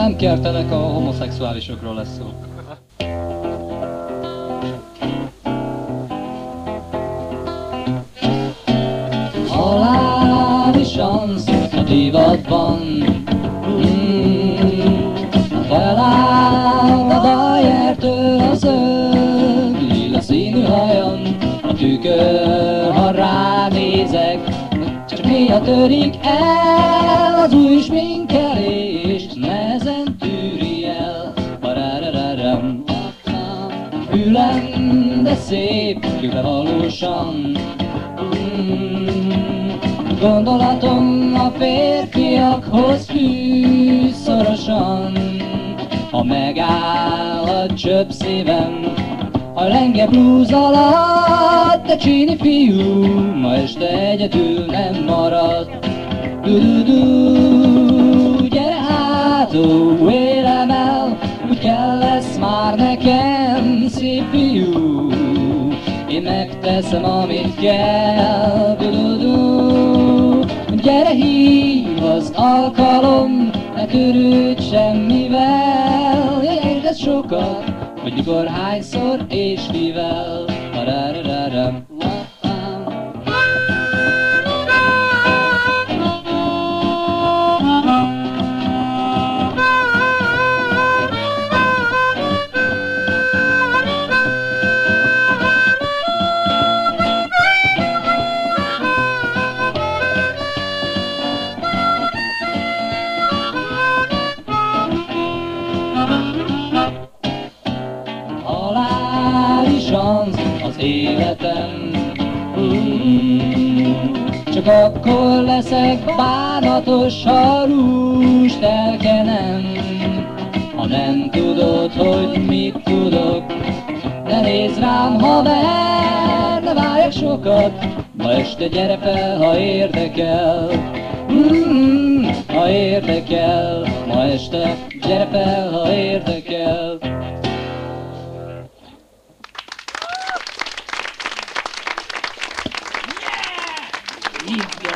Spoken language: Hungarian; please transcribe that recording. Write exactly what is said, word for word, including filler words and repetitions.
Nem kértenek, a homoszexuálisokról lesz szó. Halálisan a divatban, mm, feláll a Bayertől a zöld, lila színű hajon, a tükör, ha ránézek, csak néha törik el az új sminkelést, nehezen tűri el. Barárararam, Fülem, de szép, füle valósan. Mm, gondolatom a férfiakhoz fűz szorosan. Ha megáll a csöpp szívem, a lenge blúz alatt, de csíni fiú ma este egyedül nem marad. Du-du-du, gyere hát, ó, érem el, úgy kell lesz már nekem, szép fiú. Én megteszem, amit kell. Du-du-du, gyere, hív az alkalom, ne törődj semmivel. Érted sokat, hogy mikor, hányszor és mivel. Parárararam. Az életem, mm, csak akkor leszek bánatos, ha rúst elkenem. Ha nem tudod, hogy mit tudok, ne nézz rám, haver, ne várjak sokat. Ma este gyere fel, ha érdekel, mm, ha érdekel. Ma este gyere fel, ha érdekel. Így